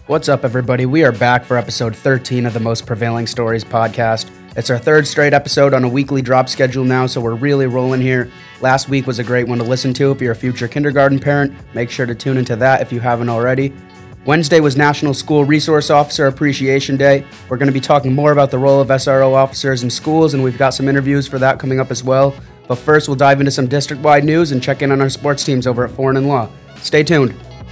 What's up, everybody? We are back for episode 13 of the Most Prevailing Stories podcast. It's our third straight episode on a weekly drop schedule now, so we're really rolling here. Last week was a great one to listen to if you're a future kindergarten parent. Make sure to tune into that if you haven't already. Wednesday was National School Resource Officer Appreciation Day. We're going to be talking more about the role of SRO officers in schools, and we've got some interviews for that coming up as well. But first, we'll dive into some district-wide news and check in on our sports teams over at Foreign and Law. Stay tuned.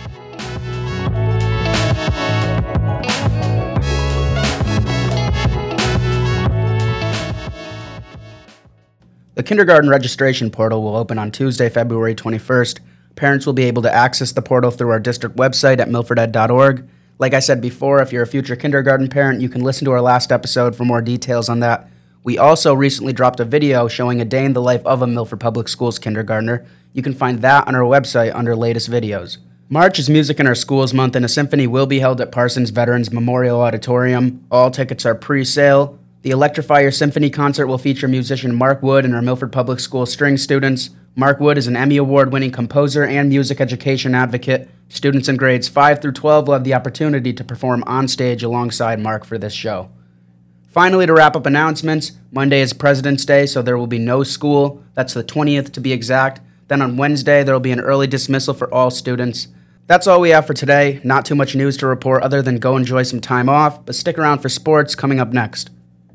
The kindergarten registration portal will open on Tuesday, February 21st. Parents will be able to access the portal through our district website at milforded.org. Like I said before, if you're a future kindergarten parent, you can listen to our last episode for more details on that. We also recently dropped a video showing a day in the life of a Milford Public Schools kindergartner. You can find that on our website under latest videos. March is Music in Our Schools Month, and a symphony will be held at Parsons Veterans Memorial Auditorium. All tickets are pre-sale. The Electrify Your Symphony concert will feature musician Mark Wood and our Milford Public School string students. Mark Wood is an Emmy Award-winning composer and music education advocate. Students in grades 5 through 12 will have the opportunity to perform on stage alongside Mark for this show. Finally, to wrap up announcements, Monday is President's Day, so there will be no school. That's the 20th to be exact. Then on Wednesday, there will be an early dismissal for all students. That's all we have for today. Not too much news to report other than go enjoy some time off, but stick around for sports coming up next.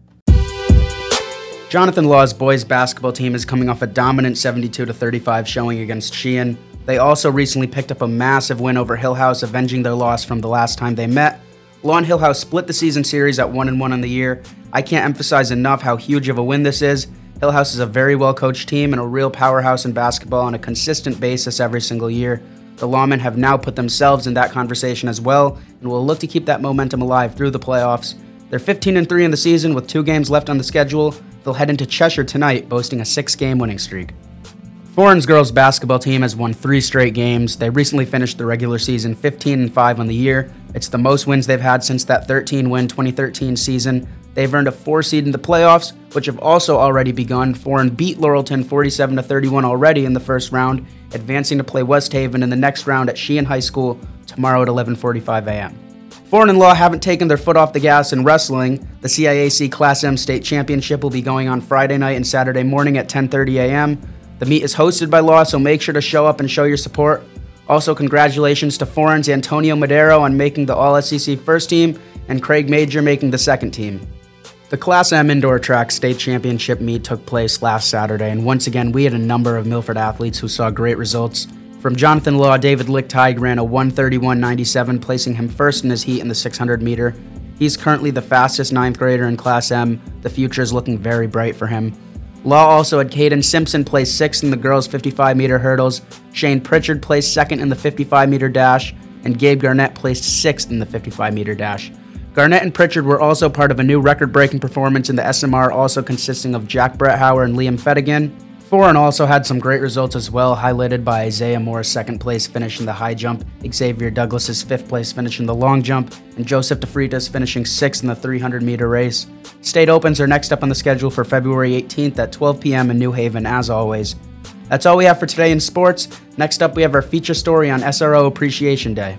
Jonathan Law's boys basketball team is coming off a dominant 72-35 showing against Sheehan. They also recently picked up a massive win over Hillhouse, avenging their loss from the last time they met. Law and Hillhouse split the season series at 1-1 on the year. I can't emphasize enough how huge of a win this is. Hillhouse is a very well-coached team and a real powerhouse in basketball on a consistent basis every single year. The Lawmen have now put themselves in that conversation as well, and will look to keep that momentum alive through the playoffs. They're 15-3 in the season with 2 games left on the schedule. They'll head into Cheshire tonight, boasting a 6-game winning streak. Foreign's girls basketball team has won 3 straight games. They recently finished the regular season 15-5 on the year. It's the most wins they've had since that 13-win 2013 season. They've earned a 4 seed in the playoffs, which have also already begun. Foreign beat Laurelton 47-31 already in the first round, advancing to play West Haven in the next round at Sheehan High School tomorrow at 11:45 a.m. Foreign and Law haven't taken their foot off the gas in wrestling. The CIAC Class M State Championship will be going on Friday night and Saturday morning at 10:30 a.m. The meet is hosted by Law, so make sure to show up and show your support. Also, congratulations to Foreign's Antonio Madero on making the All-SEC first team and Craig Major making the second team. The Class M Indoor Track State Championship meet took place last Saturday, and once again, we had a number of Milford athletes who saw great results. From Jonathan Law, David Lichtheig ran a 1:31.97, placing him first in his heat in the 600-meter. He's currently the fastest 9th grader in Class M. The future is looking very bright for him. Law also had Caden Simpson place 6th in the girls' 55-meter hurdles, Shane Pritchard placed 2nd in the 55-meter dash, and Gabe Garnett placed 6th in the 55-meter dash. Garnett and Pritchard were also part of a new record-breaking performance in the SMR, also consisting of Jack Bretthauer and Liam Fettigan. Foreign also had some great results as well, highlighted by Isaiah Moore's 2nd place finish in the high jump, Xavier Douglas's 5th place finish in the long jump, and Joseph DeFreitas finishing 6th in the 300-meter race. State Opens are next up on the schedule for February 18th at 12 p.m. in New Haven, as always. That's all we have for today in sports. Next up, we have our feature story on SRO Appreciation Day.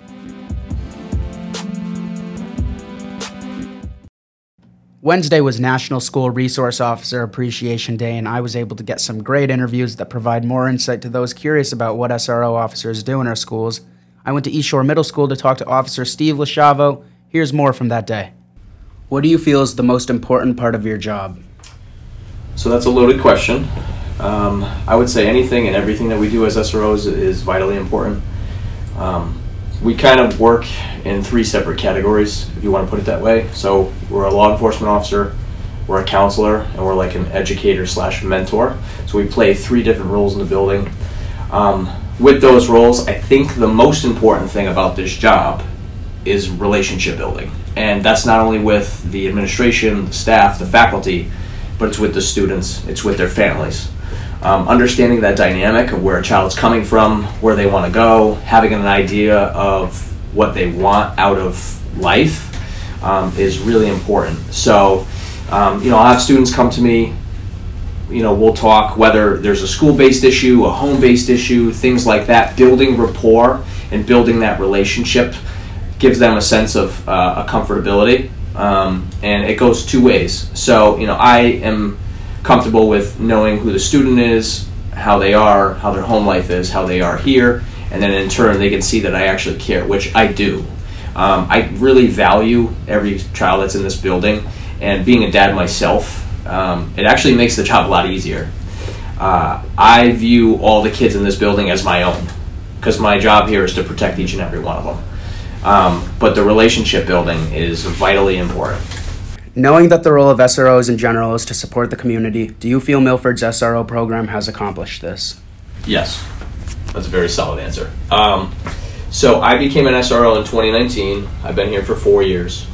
Wednesday was National School Resource Officer Appreciation Day, and I was able to get some great interviews that provide more insight to those curious about what SRO officers do in our schools. I went to East Shore Middle School to talk to Officer Steve Lashavo. Here's more from that day. What do you feel is the most important part of your job? So that's a loaded question. I would say anything and everything that we do as SROs is vitally important. We kind of work in 3 separate categories, if you want to put it that way. So we're a law enforcement officer, we're a counselor, and we're like an educator/mentor. So we play 3 different roles in the building. With those roles, I think the most important thing about this job is relationship building. And that's not only with the administration, the staff, the faculty, but it's with the students, it's with their families. Understanding that dynamic of where a child's coming from, where they want to go, having an idea of what they want out of life is really important. So, I'll have students come to me, we'll talk whether there's a school-based issue, a home-based issue, things like that, building rapport and building that relationship gives them a sense of a comfortability, and it goes two ways. So, I am comfortable with knowing who the student is, how they are, how their home life is, how they are here, and then in turn they can see that I actually care, which I do. I really value every child that's in this building, and being a dad myself, it actually makes the job a lot easier. I view all the kids in this building as my own, because my job here is to protect each and every one of them. But the relationship building is vitally important. Knowing that the role of SROs in general is to support the community, do you feel Milford's SRO program has accomplished this? Yes, that's a very solid answer. So I became an SRO in 2019. I've been here for 4 years.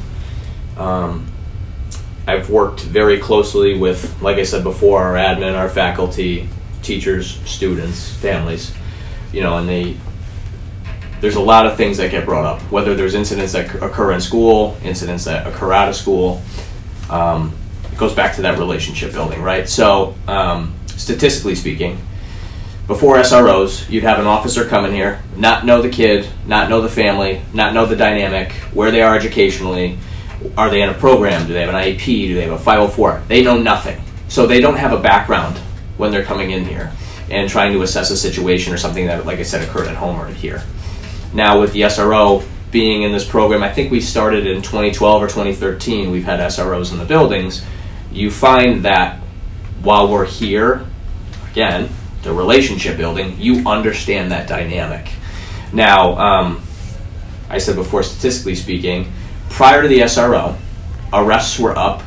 I've worked very closely with, like I said before, our admin, our faculty, teachers, students, families, and there's a lot of things that get brought up, whether there's incidents that occur in school, incidents that occur out of school. It goes back to that relationship building, right? So, statistically speaking, before SROs, you'd have an officer come in here, not know the kid, not know the family, not know the dynamic, where they are educationally, are they in a program, do they have an IEP, do they have a 504? They know nothing. So they don't have a background when they're coming in here and trying to assess a situation or something that, like I said, occurred at home or here. Now with the SRO being in this program, I think we started in 2012 or 2013, we've had SROs in the buildings. You find that while we're here, again, the relationship building, you understand that dynamic. Now, I said before, statistically speaking, prior to the SRO, arrests were up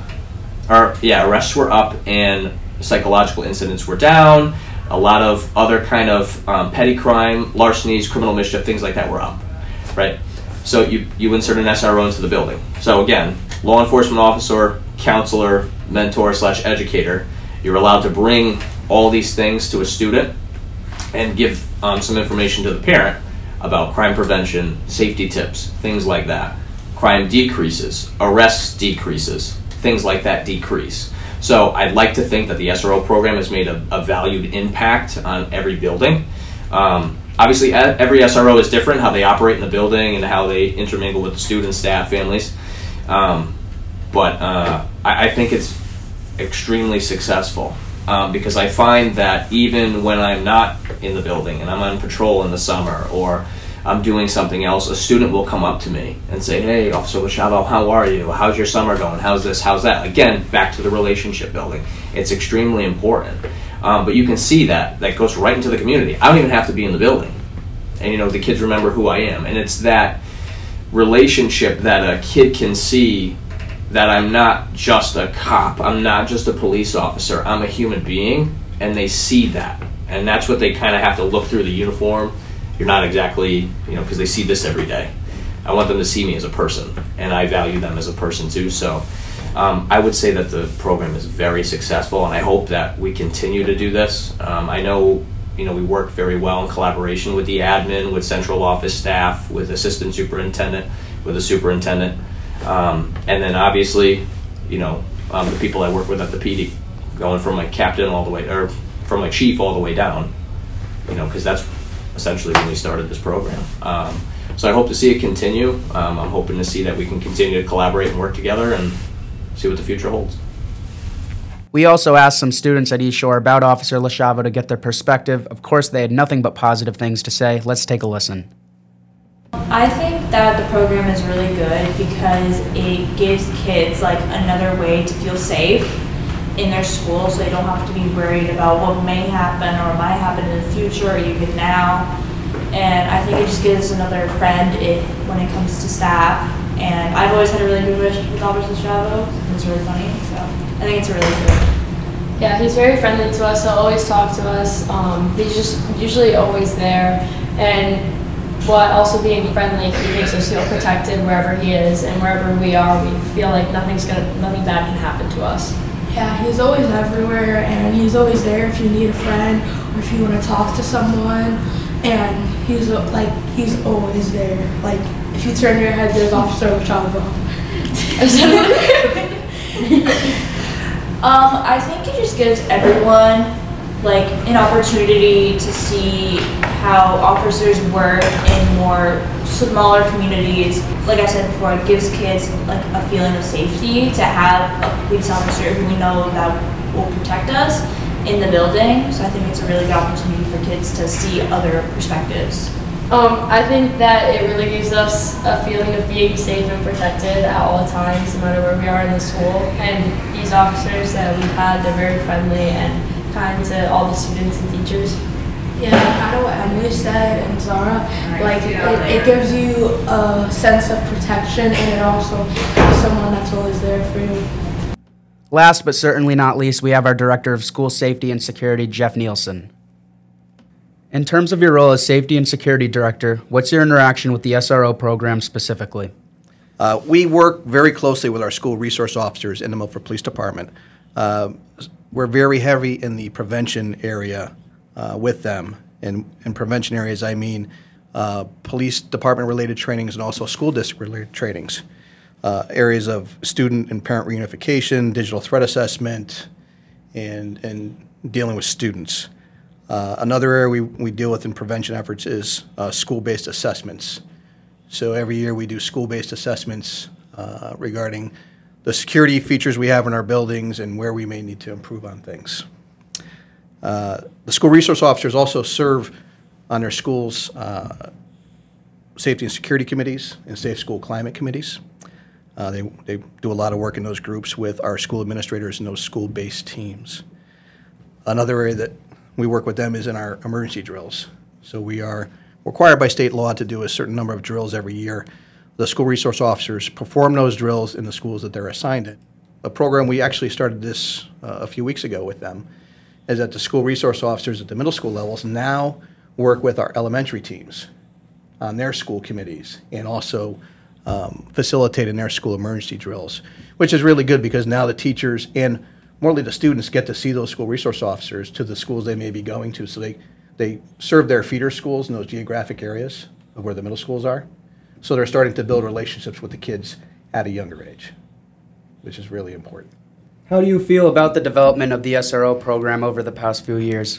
and psychological incidents were down. A lot of other kind of petty crime, larcenies, criminal mischief, things like that were up, right? So you insert an SRO into the building. So again, law enforcement officer, counselor, mentor / educator, you're allowed to bring all these things to a student and give some information to the parent about crime prevention, safety tips, things like that. Crime decreases, arrests decreases, things like that decrease. So I'd like to think that the SRO program has made a valued impact on every building. Obviously, every SRO is different, how they operate in the building and how they intermingle with the students, staff, families. But I think it's extremely successful because I find that even when I'm not in the building and I'm on patrol in the summer or I'm doing something else, a student will come up to me and say, "Hey, Officer Lachavo, how are you? How's your summer going? How's this? How's that?" Again, back to the relationship building. It's extremely important. But you can see that goes right into the community. I don't even have to be in the building. And, the kids remember who I am. And it's that relationship that a kid can see that I'm not just a cop. I'm not just a police officer. I'm a human being. And they see that. And that's what they kind of have to look through the uniform. You're not exactly, because they see this every day. I want them to see me as a person, and I value them as a person too. So I would say that the program is very successful, and I hope that we continue to do this. I know, we work very well in collaboration with the admin, with central office staff, with assistant superintendent, with the superintendent, and then obviously, the people I work with at the PD, going from my captain all the way, or from my chief all the way down, because that's essentially when we started this program. So I hope to see it continue. I'm hoping to see that we can continue to collaborate and work together and see what the future holds. We also asked some students at East Shore about Officer Lachavo to get their perspective. Of course, they had nothing but positive things to say. Let's take a listen. I think that the program is really good because it gives kids another way to feel safe in their school, so they don't have to be worried about what may happen or might happen in the future or even now. And I think it just gives another friend when it comes to staff. And I've always had a really good relationship with Officer Lachavo. It's really funny, so I think it's really good. Yeah, he's very friendly to us. He'll always talk to us. He's just usually always there. And while also being friendly, he makes us feel protected wherever he is, and wherever we are, we feel like nothing bad can happen to us. Yeah, he's always everywhere, and he's always there if you need a friend or if you want to talk to someone. And he's always there. If you turn your head, there's Officer Lachavo. I think it just gives everyone an opportunity to see how officers work in more smaller communities, like I said before, it gives kids like a feeling of safety to have a police officer who we know that will protect us in the building. So I think it's a really good opportunity for kids to see other perspectives. I think that it really gives us a feeling of being safe and protected at all times, no matter where we are in the school. And these officers that we've had, they're very friendly and kind to all the students and teachers. Yeah, kind of what Emily said and Zara, like it gives you a sense of protection, and it also is someone that's always there for you. Last but certainly not least, we have our Director of School Safety and Security, Jeff Nielsen. In terms of your role as Safety and Security Director, what's your interaction with the SRO program specifically? We work very closely with our school resource officers in the Milford Police Department. We're very heavy in the prevention area with them. And in prevention areas, I mean police department-related trainings and also school district-related trainings. Areas of student and parent reunification, digital threat assessment, and dealing with students. Another area we deal with in prevention efforts is school-based assessments. So every year we do school-based assessments regarding the security features we have in our buildings and where we may need to improve on things. The school resource officers also serve on their schools' safety and security committees and safe school climate committees. They do a lot of work in those groups with our school administrators and those school-based teams. Another area that we work with them is in our emergency drills. So we are required by state law to do a certain number of drills every year. The school resource officers perform those drills in the schools that they're assigned in. A program we actually started this a few weeks ago with them is that the school resource officers at the middle school levels now work with our elementary teams on their school committees and also facilitate in their school emergency drills, which is really good because now the teachers and more the students get to see those school resource officers to the schools they may be going to. So they serve their feeder schools in those geographic areas of where the middle schools are. So they're starting to build relationships with the kids at a younger age, which is really important. How do you feel about the development of the SRO program over the past few years?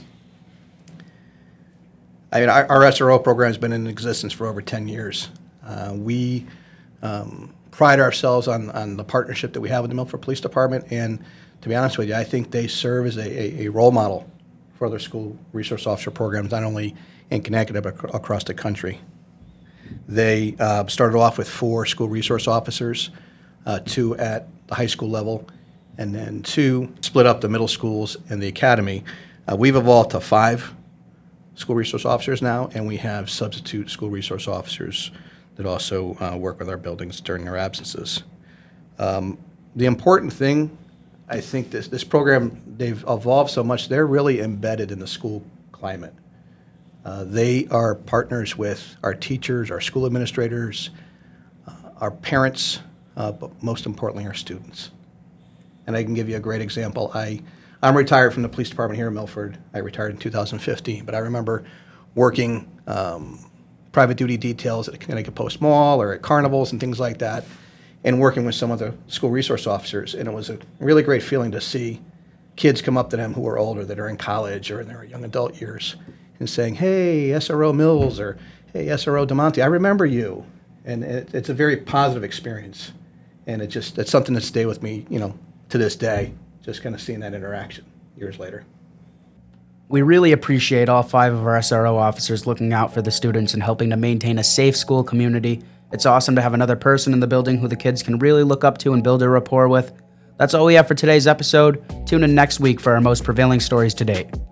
I mean, our SRO program has been in existence for over 10 years. We pride ourselves on the partnership that we have with the Milford Police Department, and to be honest with you, I think they serve as a role model for other school resource officer programs, not only in Connecticut, but across the country. They started off with 4 school resource officers, 2 at the high school level, and then 2 split up the middle schools and the academy. We've evolved to 5 school resource officers now, and we have substitute school resource officers that also work with our buildings during their absences. The important thing, I think this program, they've evolved so much, they're really embedded in the school climate. They are partners with our teachers, our school administrators, our parents, but most importantly, our students. And I can give you a great example. I'm retired from the police department here in Milford. I retired in 2015, but I remember working private duty details at the Connecticut Post Mall or at carnivals and things like that, and working with some of the school resource officers. And it was a really great feeling to see kids come up to them who are older, that are in college or in their young adult years, and saying, "Hey, SRO Mills," or "Hey, SRO DeMonte, I remember you." And it's a very positive experience. And it's something that stayed with me, to this day, just kind of seeing that interaction years later. We really appreciate all 5 of our SRO officers looking out for the students and helping to maintain a safe school community. It's awesome to have another person in the building who the kids can really look up to and build a rapport with. That's all we have for today's episode. Tune in next week for our most prevailing stories to date.